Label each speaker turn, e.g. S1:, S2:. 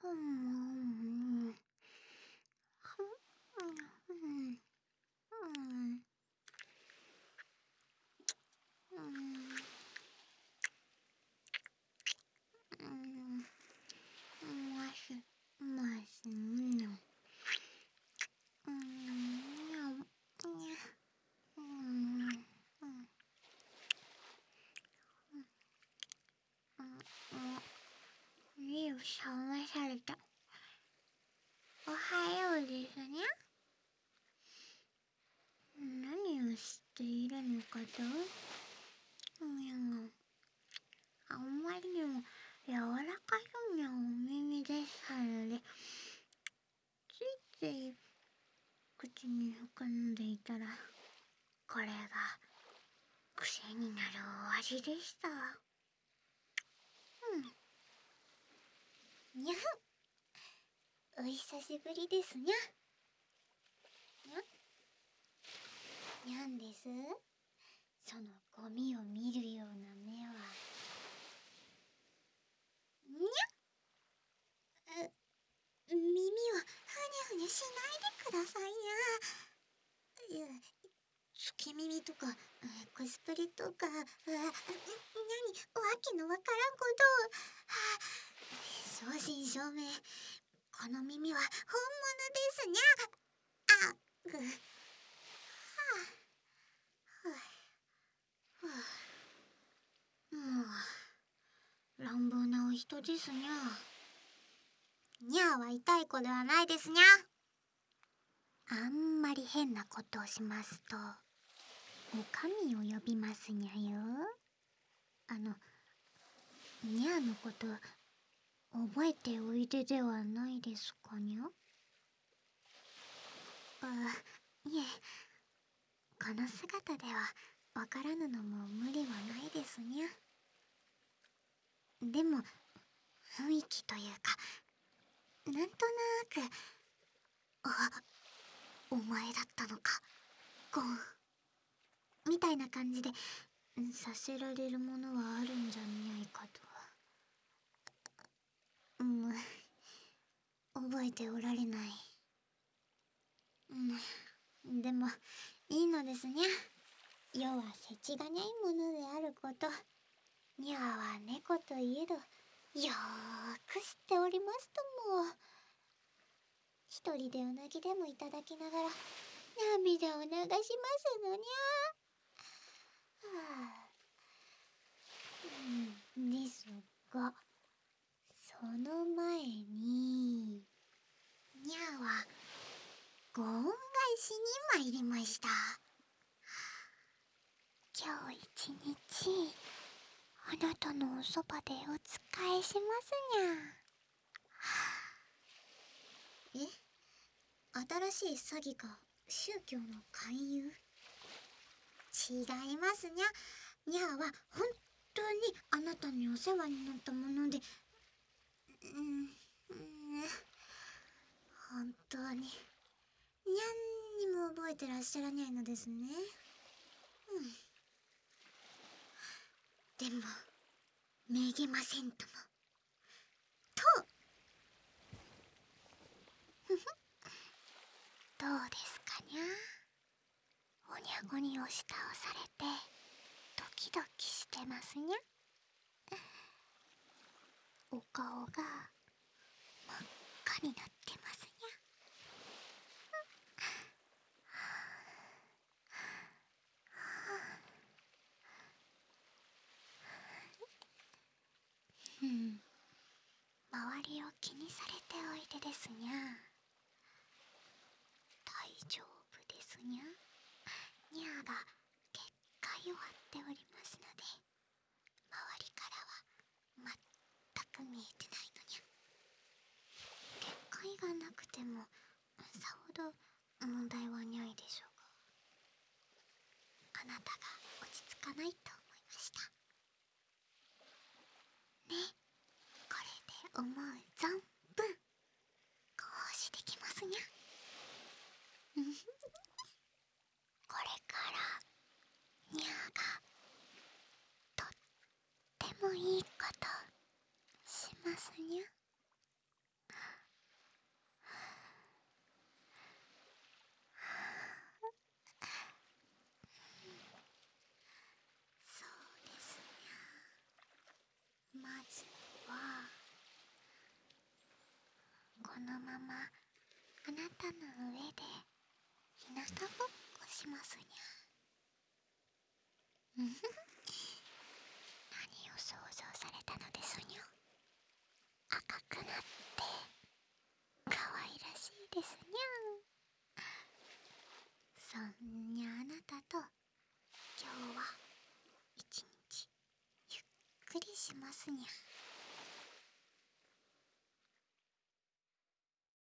S1: 覚まされた。おはようですね。何をしているのかと。あんまりにも柔らかそうなお耳でしたので、ついつい口に含んでいたら、これが癖になるお味でした。にゃん、お久しぶりですにゃ。にゃんです。そのゴミを見るような目は。にゃ、耳をふにゃふにゃしないでくださいにゃ。月耳とかコスプレとか何わけのわからんことを。正真正銘、この耳は本物ですにゃ。あぐはもう乱暴なお人ですにゃ。にゃは痛い子ではないですにゃ。あんまり変なことをしますとお上を呼びますにゃよ。にゃのこと覚えておいでではないですかにゃ。いえ、この姿ではわからぬのも無理はないですにゃ。でも雰囲気というか、なんとなく、お前だったのかゴンみたいな感じでさせられるものはあるんじゃにゃいかと。覚えておられない。でもいいのですにゃ。世はせちがにゃいものであること、にゃは猫といえどよーく知っておりますとも。一人でうなぎでもいただきながら涙を流しますのにゃ。ですが、その前ににゃはご恩返しに参りました。今日一日あなたのおそばでお仕えしますにゃ。新しい詐欺か宗教の勧誘。違いますにゃ。にゃは本当にあなたにお世話になったもので、本当ににゃんにも覚えてらっしゃらないのですね。でもめげませんとも。どうですかにゃ。おにゃごに押し倒されてドキドキしてますにゃ。お顔が真っ赤になってますにゃ。周りを気にされておいでですにゃ。大丈夫ですにゃ。にゃが結界を張っておりますので、周りからは全く見えてないのにゃ。結界がなくてもさほど問題はないでしょうが、あなたが落ち着かないと思いましたね。これで思う存分行使できますにゃ。これからにゃがとってもいいことしますにゃ。 のままあなたの上で日向ぼっこしますにゃ。何を想像されたのですにゃ。赤くなって可愛らしいですにゃ。そんにゃあなたと今日は一日ゆっくりしますにゃ。